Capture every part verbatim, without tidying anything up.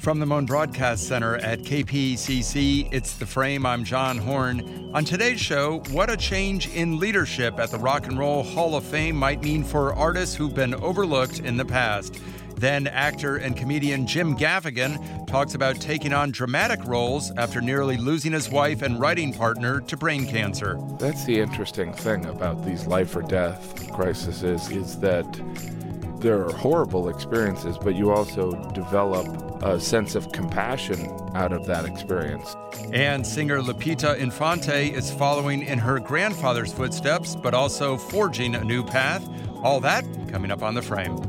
From the Moan Broadcast Center at K P C C, it's The Frame. I'm John Horn. On today's show, what a change in leadership at the Rock and Roll Hall of Fame might mean for artists who've been overlooked in the past. Then actor and comedian Jim Gaffigan talks about taking on dramatic roles after nearly losing his wife and writing partner to brain cancer. That's the interesting thing about these life or death crises is that there are horrible experiences, but you also develop a sense of compassion out of that experience. And singer Lupita Infante is following in her grandfather's footsteps, but also forging a new path. All that coming up on The Frame.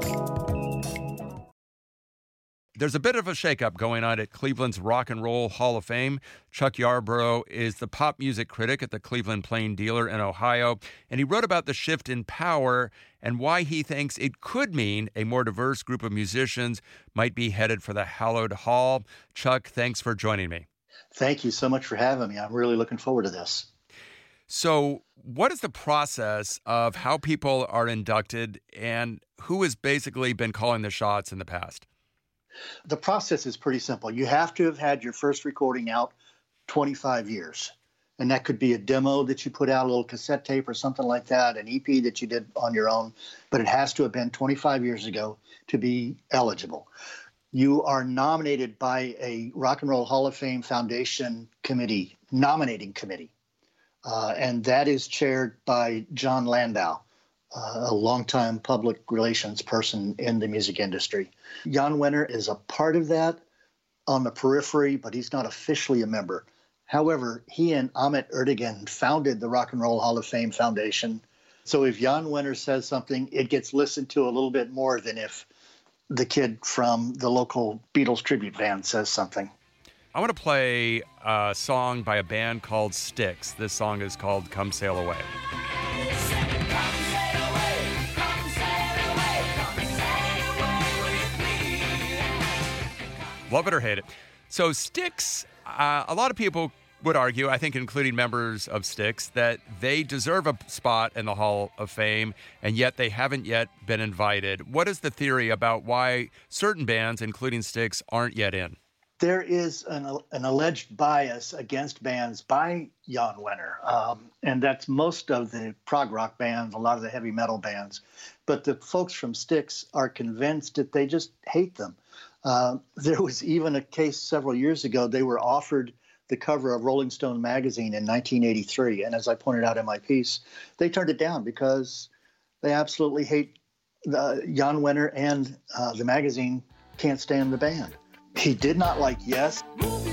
There's a bit of a shakeup going on at Cleveland's Rock and Roll Hall of Fame. Chuck Yarborough is the pop music critic at the Cleveland Plain Dealer in Ohio, and he wrote about the shift in power and why he thinks it could mean a more diverse group of musicians might be headed for the hallowed hall. Chuck, thanks for joining me. Thank you so much for having me. I'm really looking forward to this. So what is the process of how people are inducted, and who has basically been calling the shots in the past? The process is pretty simple. You have to have had your first recording out twenty-five years. And that could be a demo that you put out, a little cassette tape or something like that, an E P that you did on your own. But it has to have been twenty-five years ago to be eligible. You are nominated by a Rock and Roll Hall of Fame Foundation committee, nominating committee. Uh, and that is chaired by Jon Landau, Uh, a longtime public relations person in the music industry. Jan Wenner is a part of that on the periphery, but he's not officially a member. However, he and Ahmet Ertegun founded the Rock and Roll Hall of Fame Foundation. So if Jan Wenner says something, it gets listened to a little bit more than if the kid from the local Beatles tribute band says something. I want to play a song by a band called Styx. This song is called Come Sail Away. Love it or hate it. So Styx, uh, a lot of people would argue, I think including members of Styx, that they deserve a spot in the Hall of Fame, and yet they haven't yet been invited. What is the theory about why certain bands, including Styx, aren't yet in? There is an, an alleged bias against bands by Jan Wenner, um, and that's most of the prog rock bands, a lot of the heavy metal bands. But the folks from Styx are convinced that they just hate them. Uh, there was even a case several years ago. They were offered the cover of Rolling Stone magazine in nineteen eighty-three. And as I pointed out in my piece, they turned it down because they absolutely hate the, Jan Wenner, and uh, the magazine can't stand the band. He did not like Yes.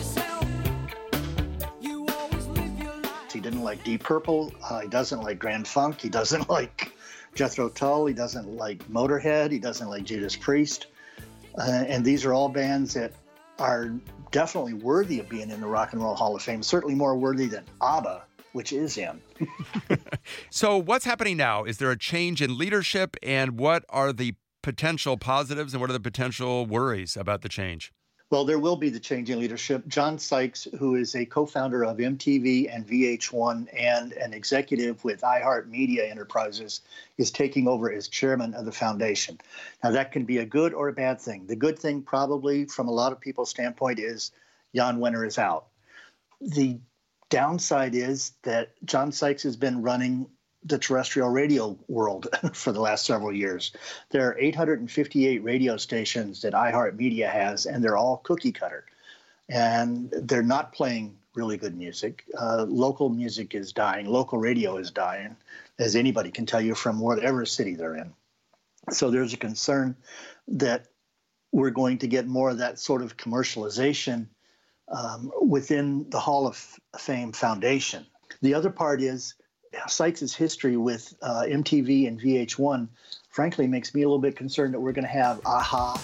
He didn't like Deep Purple. Uh, he doesn't like Grand Funk. He doesn't like Jethro Tull. He doesn't like Motorhead. He doesn't like Judas Priest. Uh, and these are all bands that are definitely worthy of being in the Rock and Roll Hall of Fame, certainly more worthy than ABBA, which is in. So what's happening now? Is there a change in leadership, and what are the potential positives and what are the potential worries about the change? Well, there will be the change in leadership. John Sykes, who is a co-founder of M T V and V H one and an executive with iHeartMedia Enterprises, is taking over as chairman of the foundation. Now, that can be a good or a bad thing. The good thing, probably, from a lot of people's standpoint, is Jan Wenner is out. The downside is that John Sykes has been running the terrestrial radio world for the last several years. There are eight hundred fifty-eight radio stations that iHeartMedia has, and they're all cookie cutter. And they're not playing really good music. Uh, local music is dying. Local radio is dying, as anybody can tell you from whatever city they're in. So there's a concern that we're going to get more of that sort of commercialization um, within the Hall of Fame Foundation. The other part is Sykes' history with uh, M T V and V H one, frankly, makes me a little bit concerned that we're going to have A-ha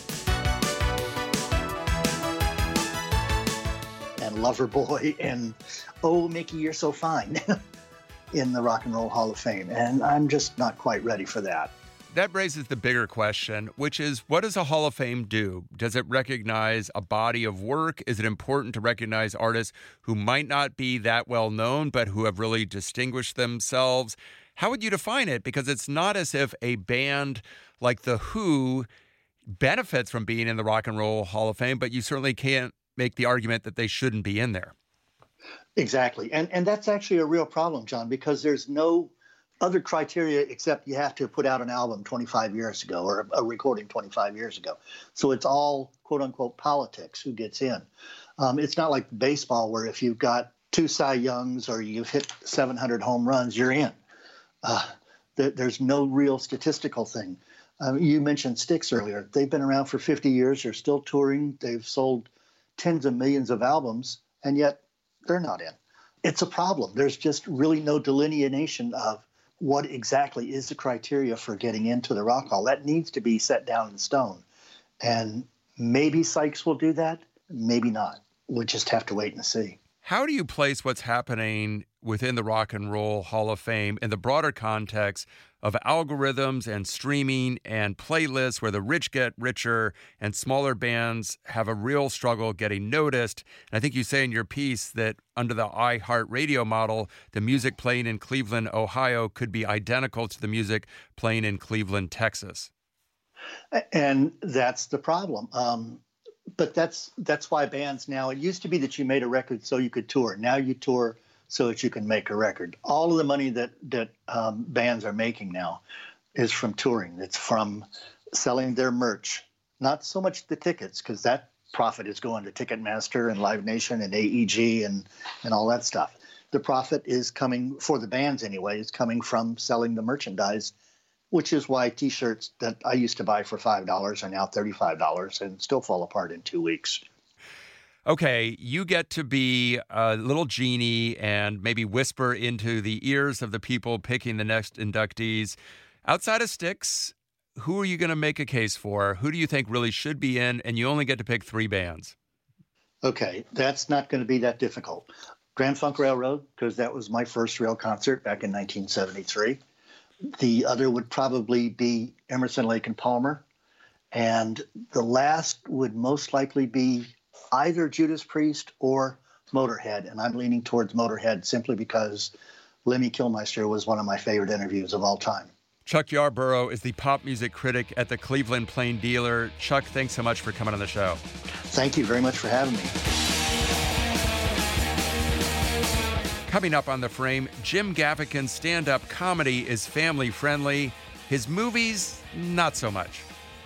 and Loverboy and Oh, Mickey, You're So Fine in the Rock and Roll Hall of Fame. And I'm just not quite ready for that. That raises the bigger question, which is, what does a Hall of Fame do? Does it recognize a body of work? Is it important to recognize artists who might not be that well known, but who have really distinguished themselves? How would you define it? Because it's not as if a band like The Who benefits from being in the Rock and Roll Hall of Fame, but you certainly can't make the argument that they shouldn't be in there. Exactly. And and that's actually a real problem, John, because there's no other criteria except you have to put out an album twenty-five years ago or a recording twenty-five years ago. So it's all, quote unquote, politics who gets in. Um, it's not like baseball where if you've got two Cy Youngs or you've hit seven hundred home runs, you're in. Uh, th- there's no real statistical thing. Um, you mentioned Styx earlier. They've been around for fifty years. They're still touring. They've sold tens of millions of albums, and yet they're not in. It's a problem. There's just really no delineation of what exactly is the criteria for getting into the Rock Hall. That needs to be set down in stone. And maybe Sykes will do that, maybe not. We'll just have to wait and see. How do you place what's happening within the Rock and Roll Hall of Fame in the broader context of algorithms and streaming and playlists where the rich get richer and smaller bands have a real struggle getting noticed? And I think you say in your piece that under the iHeartRadio model, the music playing in Cleveland, Ohio could be identical to the music playing in Cleveland, Texas. And that's the problem. Um, but that's that's why bands now, it used to be that you made a record so you could tour. Now you tour so that you can make a record. All of the money that, that um, bands are making now is from touring. It's from selling their merch. Not so much the tickets, because that profit is going to Ticketmaster and Live Nation and A E G and, and all that stuff. The profit is coming, for the bands anyway, is coming from selling the merchandise, which is why T-shirts that I used to buy for five dollars are now thirty-five dollars and still fall apart in two weeks. Okay, you get to be a little genie and maybe whisper into the ears of the people picking the next inductees. Outside of Styx, who are you going to make a case for? Who do you think really should be in? And you only get to pick three bands. Okay, that's not going to be that difficult. Grand Funk Railroad, because that was my first real concert back in nineteen seventy-three. The other would probably be Emerson, Lake and Palmer. And the last would most likely be either Judas Priest or Motorhead. And I'm leaning towards Motorhead simply because Lemmy Kilmister was one of my favorite interviews of all time. Chuck Yarborough is the pop music critic at the Cleveland Plain Dealer. Chuck, thanks so much for coming on the show. Thank you very much for having me. Coming up on The Frame, Jim Gaffigan's stand-up comedy is family-friendly. His movies, not so much.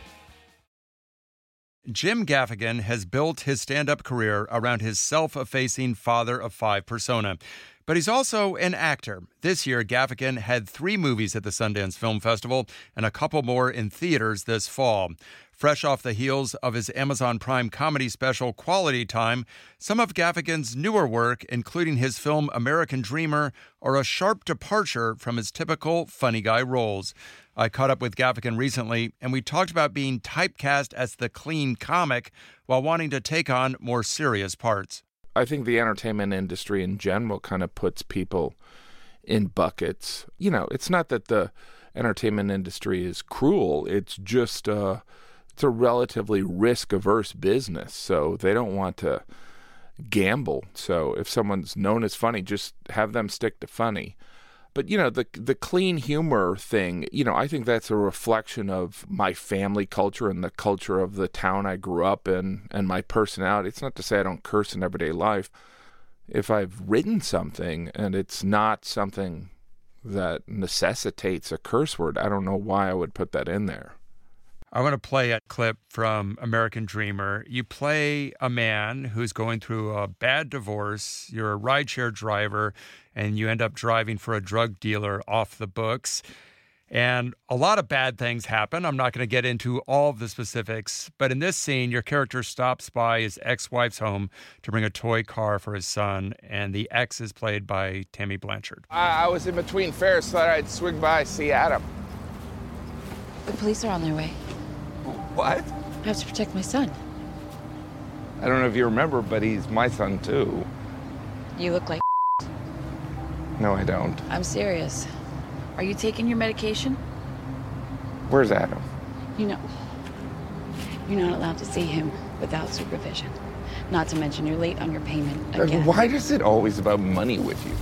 Jim Gaffigan has built his stand-up career around his self-effacing father of five persona. But he's also an actor. This year, Gaffigan had three movies at the Sundance Film Festival and a couple more in theaters this fall. Fresh off the heels of his Amazon Prime comedy special Quality Time, some of Gaffigan's newer work, including his film American Dreamer, are a sharp departure from his typical funny guy roles. I caught up with Gaffigan recently, and we talked about being typecast as the clean comic while wanting to take on more serious parts. I think the entertainment industry in general kind of puts people in buckets. You know, it's not that the entertainment industry is cruel. It's just uh, it's a relatively risk-averse business, so they don't want to gamble. So if someone's known as funny, just have them stick to funny. But, you know, the the clean humor thing, you know, I think that's a reflection of my family culture and the culture of the town I grew up in and my personality. It's not to say I don't curse in everyday life. If I've written something and it's not something that necessitates a curse word, I don't know why I would put that in there. I want to play a clip from American Dreamer. You play a man who's going through a bad divorce. You're a rideshare driver, and you end up driving for a drug dealer off the books. And a lot of bad things happen. I'm not going to get into all of the specifics, but in this scene, your character stops by his ex-wife's home to bring a toy car for his son, and the ex is played by Tammy Blanchard. I, I was in between fares, thought I'd swing by, see Adam. The police are on their way. What? I have to protect my son. I don't know if you remember, but he's my son, too. You look like No, I don't. I'm serious. Are you taking your medication? Where's Adam? You know, you're not allowed to see him without supervision. Not to mention you're late on your payment again. Why is it always about money with you?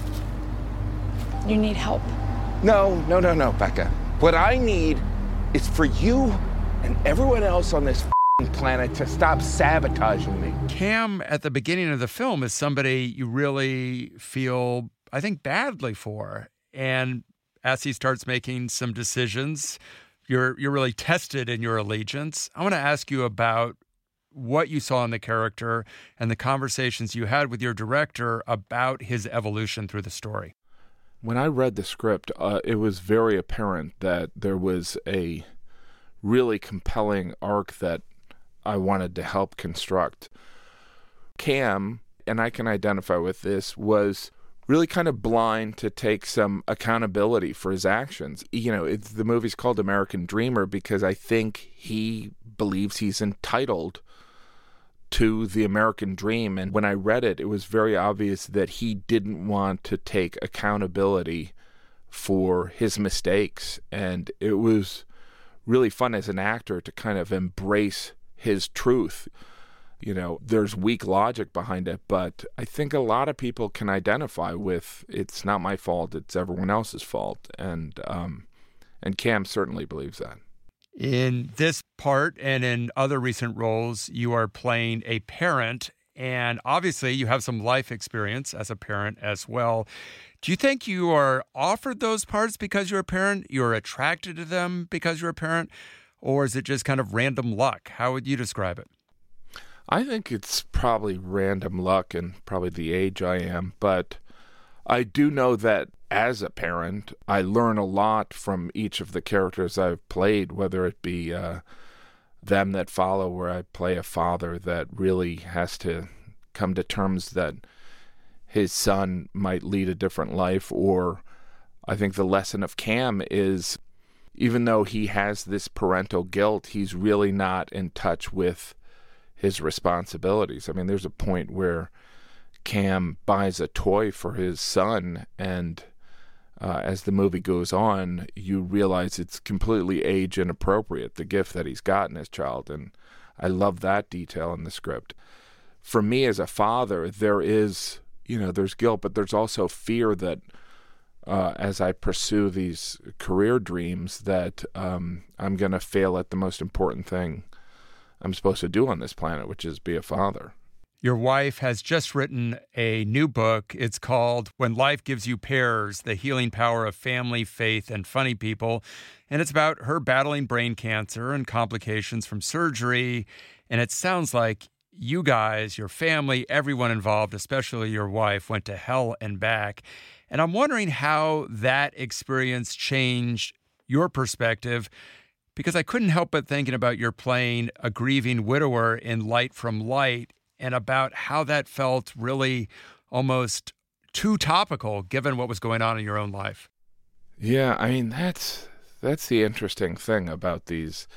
You need help. No, no, no, no, Becca. What I need is for you and everyone else on this planet to stop sabotaging me. Cam, at the beginning of the film, is somebody you really feel, I think, badly for. And as he starts making some decisions, you're you're really tested in your allegiance. I want to ask you about what you saw in the character and the conversations you had with your director about his evolution through the story. When I read the script, uh, it was very apparent that there was a really compelling arc that I wanted to help construct. Cam, and I can identify with this, was really kind of blind to take some accountability for his actions. You know, it's, the movie's called American Dreamer because I think he believes he's entitled to the American dream. And when I read it, it was very obvious that he didn't want to take accountability for his mistakes. And it was really fun as an actor to kind of embrace his truth. You know, there's weak logic behind it, but I think a lot of people can identify with, it's not my fault, it's everyone else's fault. And um, and Cam certainly believes that. In this part and in other recent roles, you are playing a parent, and obviously you have some life experience as a parent as well. Do you think you are offered those parts because you're a parent, you're attracted to them because you're a parent, or is it just kind of random luck? How would you describe it? I think it's probably random luck and probably the age I am, but I do know that as a parent, I learn a lot from each of the characters I've played, whether it be uh, Them That Follow, where I play a father that really has to come to terms that his son might lead a different life, or I think the lesson of Cam is, even though he has this parental guilt, he's really not in touch with his responsibilities. I mean, there's a point where Cam buys a toy for his son, and uh, as the movie goes on, you realize it's completely age inappropriate, the gift that he's gotten as child, and I love that detail in the script. For me as a father, there is, you know, there's guilt, but there's also fear that uh, as I pursue these career dreams, that um, I'm going to fail at the most important thing I'm supposed to do on this planet, which is be a father. Your wife has just written a new book. It's called When Life Gives You Pears, The Healing Power of Family, Faith, and Funny People. And it's about her battling brain cancer and complications from surgery. And it sounds like you guys, your family, everyone involved, especially your wife, went to hell and back. And I'm wondering how that experience changed your perspective, because I couldn't help but thinking about your playing a grieving widower in Light from Light, and about how that felt really almost too topical given what was going on in your own life. Yeah, I mean, that's that's the interesting thing about these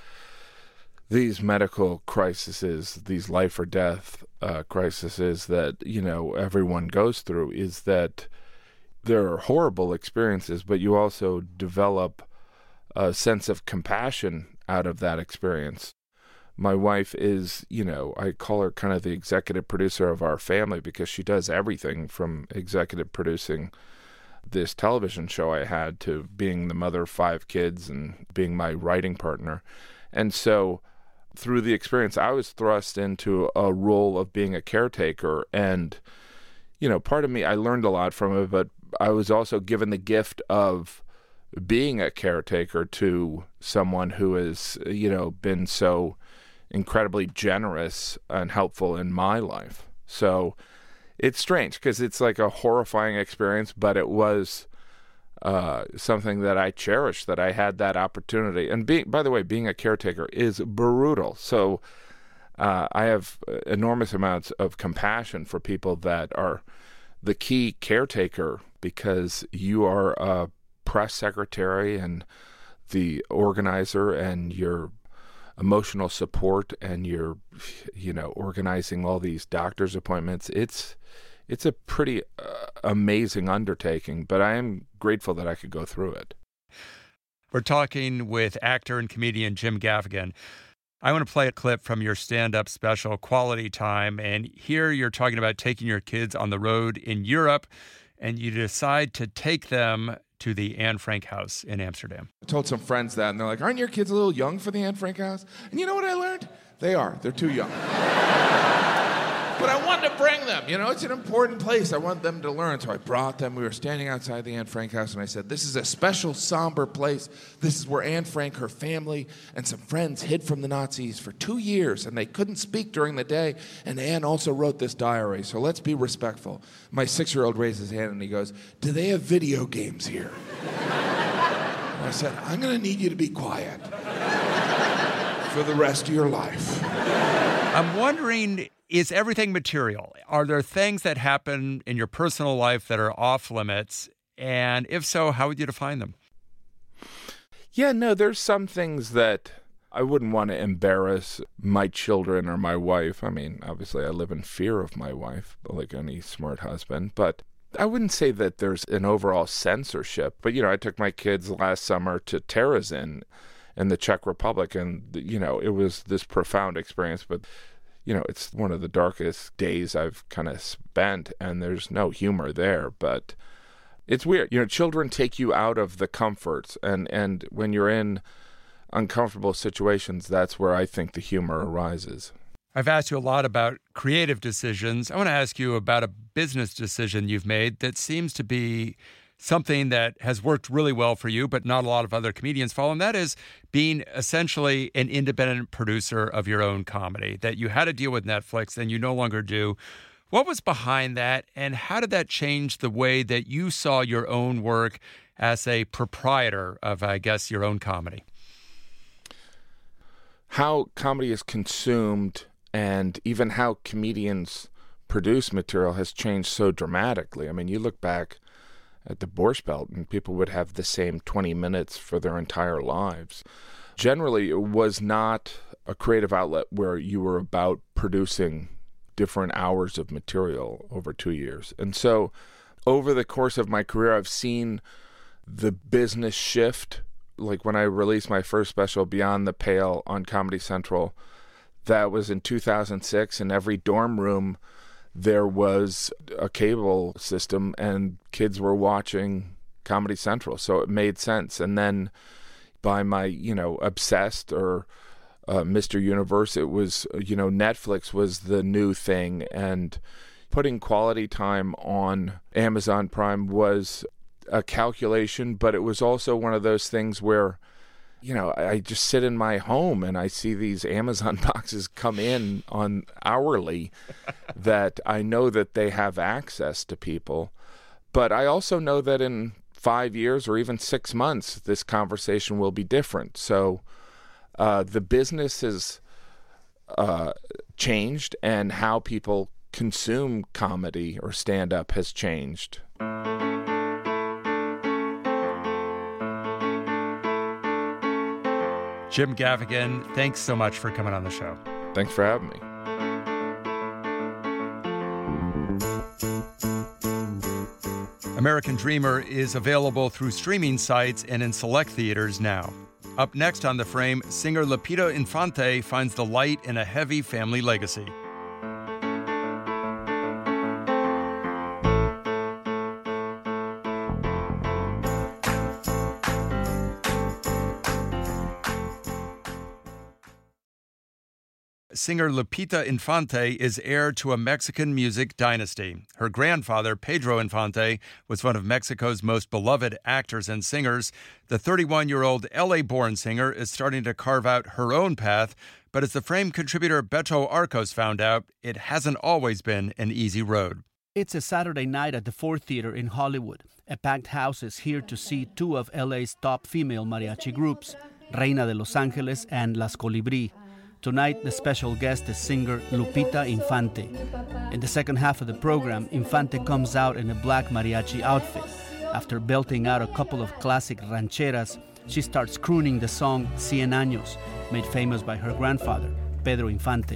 these medical crises, these life or death uh, crises that, you know, everyone goes through, is that there are horrible experiences, but you also develop a sense of compassion out of that experience. My wife is, you know, I call her kind of the executive producer of our family because she does everything from executive producing this television show I had to being the mother of five kids and being my writing partner. And so through the experience, I was thrust into a role of being a caretaker. And, you know, part of me, I learned a lot from it, but I was also given the gift of being a caretaker to someone who has, you know, been so incredibly generous and helpful in my life. So it's strange because it's like a horrifying experience, but it was uh, something that I cherished, that I had that opportunity. And being, by the way, being a caretaker is brutal. So uh, I have enormous amounts of compassion for people that are the key caretaker, because you are a press secretary and the organizer and your emotional support and you're, you know, organizing all these doctor's appointments. It's it's a pretty uh, amazing undertaking, but I am grateful that I could go through it. We're talking with actor and comedian Jim Gaffigan. I want to play a clip from your stand-up special, Quality Time, and here you're talking about taking your kids on the road in Europe, and you decide to take them to the Anne Frank House in Amsterdam. I told some friends that, and they're like, aren't your kids a little young for the Anne Frank House? And you know what I learned? They are. They're too young. But I wanted to bring them. You know, it's an important place. I want them to learn. So I brought them. We were standing outside the Anne Frank House, and I said, this is a special, somber place. This is where Anne Frank, her family, and some friends hid from the Nazis for two years, and they couldn't speak during the day. And Anne also wrote this diary, so let's be respectful. My six-year-old raised his hand, and he goes, do they have video games here? And I said, I'm going to need you to be quiet for the rest of your life. I'm wondering, is everything material? Are there things that happen in your personal life that are off limits? And if so, how would you define them? Yeah, no, there's some things that I wouldn't want to embarrass my children or my wife. I mean, obviously I live in fear of my wife, like any smart husband, but I wouldn't say that there's an overall censorship. But, you know, I took my kids last summer to Terezin in the Czech Republic, and, you know, it was this profound experience, but you know, it's one of the darkest days I've kind of spent, and there's no humor there, but it's weird. You know, children take you out of the comforts, and, and when you're in uncomfortable situations, that's where I think the humor arises. I've asked you a lot about creative decisions. I want to ask you about a business decision you've made that seems to be something that has worked really well for you, but not a lot of other comedians follow, and that is being essentially an independent producer of your own comedy, that you had to deal with Netflix and you no longer do. What was behind that, and how did that change the way that you saw your own work as a proprietor of, I guess, your own comedy? How comedy is consumed and even how comedians produce material has changed so dramatically. I mean, you look back at the Borscht Belt, and people would have the same twenty minutes for their entire lives. Generally, it was not a creative outlet where you were about producing different hours of material over two years. And so over the course of my career, I've seen the business shift. Like when I released my first special, Beyond the Pale, on Comedy Central, that was in two thousand six, in every dorm room there was a cable system and kids were watching Comedy Central. So it made sense. And then by my, you know, Obsessed or uh, Mister Universe, it was, you know, Netflix was the new thing. And putting quality time on Amazon Prime was a calculation, but it was also one of those things where, you know, I just sit in my home and I see these Amazon boxes come in on hourly that I know that they have access to people. But I also know that in five years or even six months, this conversation will be different. So uh, the business has uh, changed, and how people consume comedy or stand-up has changed. Jim Gaffigan, thanks so much for coming on the show. Thanks for having me. American Dreamer is available through streaming sites and in select theaters now. Up next on The Frame, singer Lupita Infante finds the light in a heavy family legacy. Singer Lupita Infante is heir to a Mexican music dynasty. Her grandfather, Pedro Infante, was one of Mexico's most beloved actors and singers. The thirty-one-year-old L A-born singer is starting to carve out her own path, but as The Frame contributor Beto Arcos found out, it hasn't always been an easy road. It's a Saturday night at the Ford Theater in Hollywood. A packed house is here to see two of L A's top female mariachi groups, Reina de Los Angeles and Las Colibrí. Tonight, the special guest is singer Lupita Infante. In the second half of the program, Infante comes out in a black mariachi outfit. After belting out a couple of classic rancheras, she starts crooning the song Cien Años, made famous by her grandfather, Pedro Infante.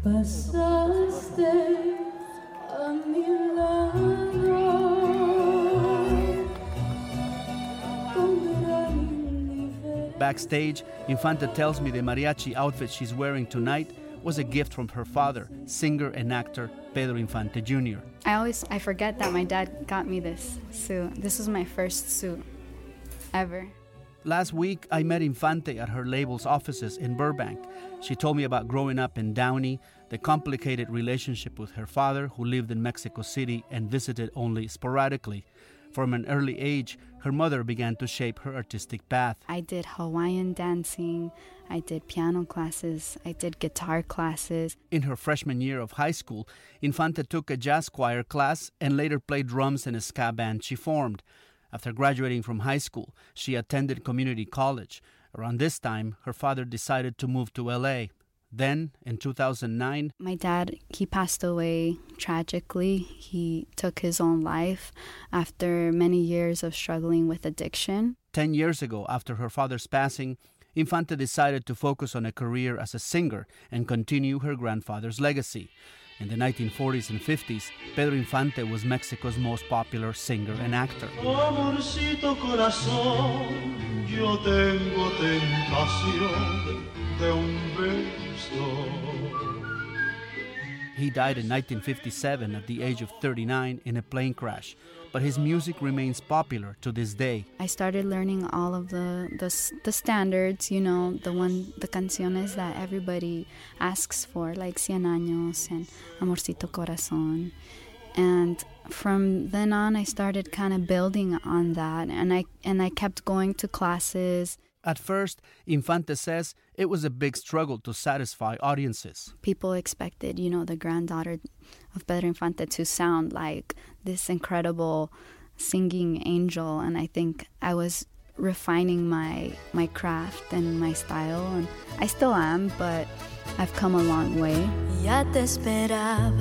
Backstage, Infante tells me the mariachi outfit she's wearing tonight was a gift from her father, singer and actor Pedro Infante Junior I always I forget that my dad got me this suit. This was my first suit. ever. Last week, I met Infante at her label's offices in Burbank. She told me about growing up in Downey, the complicated relationship with her father, who lived in Mexico City and visited only sporadically. From an early age, her mother began to shape her artistic path. I did Hawaiian dancing, I did piano classes, I did guitar classes. In her freshman year of high school, Infante took a jazz choir class and later played drums in a ska band she formed. After graduating from high school, she attended community college. Around this time, her father decided to move to L A. Then, in two thousand nine, my dad, he passed away tragically. He took his own life after many years of struggling with addiction. Ten years ago, after her father's passing, Infante decided to focus on a career as a singer and continue her grandfather's legacy. In the nineteen forties and fifties, Pedro Infante was Mexico's most popular singer and actor. Amorcito corazón, yo tengo tentación de un beso. He died in nineteen fifty-seven at the age of thirty-nine in a plane crash, but his music remains popular to this day. I started learning all of the, the the standards, you know, the one the canciones that everybody asks for, like Cien Años and Amorcito Corazón. And from then on, I started kind of building on that, and I and I kept going to classes. At first, Infante says it was a big struggle to satisfy audiences. People expected, you know, the granddaughter of Pedro Infante to sound like this incredible singing angel, and I think I was refining my my craft and my style, and I still am, but I've come a long way. Ya te esperaba.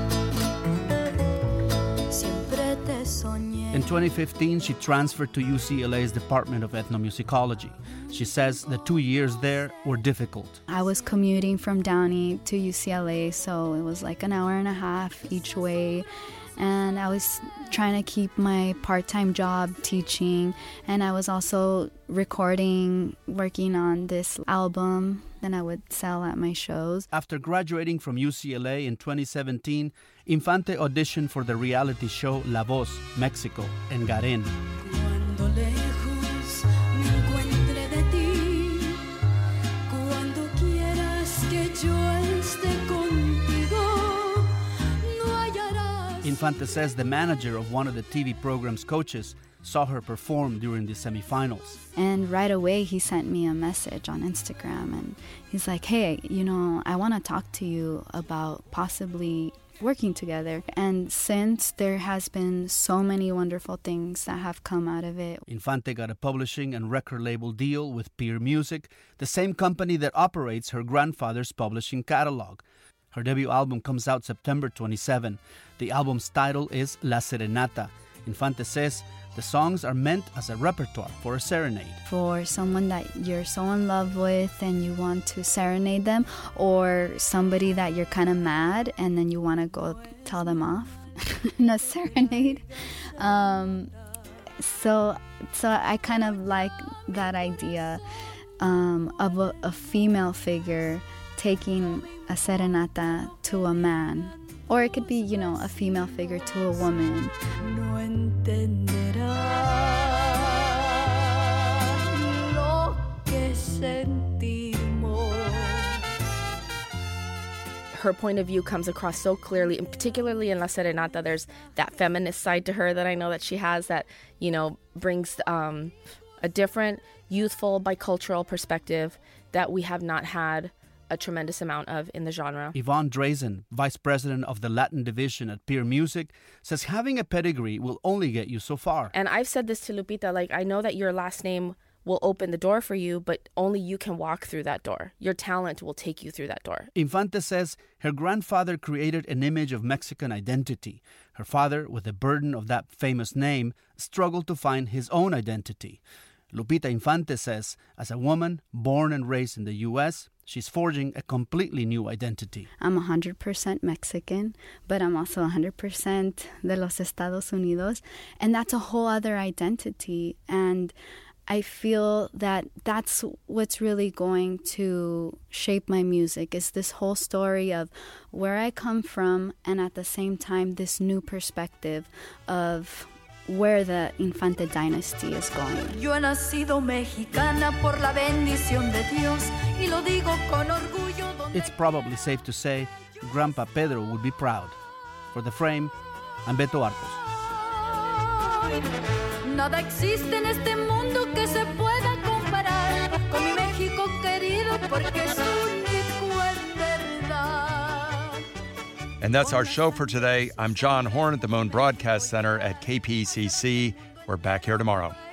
Siempre te soñé. In twenty fifteen, she transferred to U C L A's Department of Ethnomusicology. She says the two years there were difficult. I was commuting from Downey to U C L A, so it was like an hour and a half each way. And I was trying to keep my part-time job teaching, and I was also recording, working on this album that I would sell at my shows. After graduating from U C L A in twenty seventeen, Infante auditioned for the reality show La Voz, Mexico, en Garén. Infante says the manager of one of the T V program's coaches saw her perform during the semifinals. And right away, he sent me a message on Instagram, and he's like, hey, you know, I want to talk to you about possibly working together. And since, there has been so many wonderful things that have come out of it. Infante got a publishing and record label deal with Peer Music, the same company that operates her grandfather's publishing catalog. Her debut album comes out September twenty-seventh. The album's title is La Serenata. Infante says the songs are meant as a repertoire for a serenade. For someone that you're so in love with and you want to serenade them, or somebody that you're kind of mad and then you want to go tell them off in a serenade. Um, so, so I kind of like that idea um, of a, a female figure taking a serenata to a man. Or it could be, you know, a female figure to a woman. No entenderá lo que sentimos. Her point of view comes across so clearly, and particularly in La Serenata, there's that feminist side to her that I know that she has that, you know, brings um, a different, youthful, bicultural perspective that we have not had a tremendous amount of in the genre. Yvonne Drazen, vice president of the Latin division at Peer Music, says having a pedigree will only get you so far. And I've said this to Lupita, like, I know that your last name will open the door for you, but only you can walk through that door. Your talent will take you through that door. Infante says her grandfather created an image of Mexican identity. Her father, with the burden of that famous name, struggled to find his own identity. Lupita Infante says, as a woman born and raised in the U S, she's forging a completely new identity. I'm one hundred percent Mexican, but I'm also one hundred percent de los Estados Unidos, and that's a whole other identity. And I feel that that's what's really going to shape my music, is this whole story of where I come from, and at the same time, this new perspective of where the Infante dynasty is going. Yo he nacido mexicana por la bendición de Dios y lo digo con orgullo. It's probably safe to say Grandpa Pedro would be proud. For The Frame, I'm Beto Arcos. Nada existe en este mundo que se pueda comparar con mi México querido porque es único en verdad. And that's our show for today. I'm John Horn at the Moan Broadcast Center at K P C C. We're back here tomorrow.